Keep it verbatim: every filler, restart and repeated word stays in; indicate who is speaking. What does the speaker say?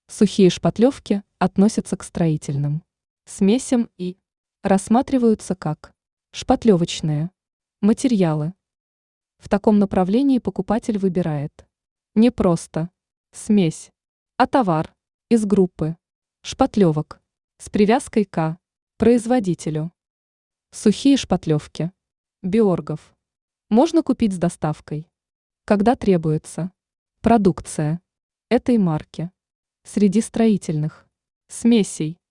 Speaker 1: Сухие шпатлевки относятся к строительным смесям и рассматриваются как шпатлевочные материалы. В таком направлении покупатель выбирает не просто смесь, а товар из группы шпатлевок с привязкой к производителю. Сухие шпатлевки Биоргов можно купить с доставкой, когда требуется продукция этой марки. Среди строительных смесей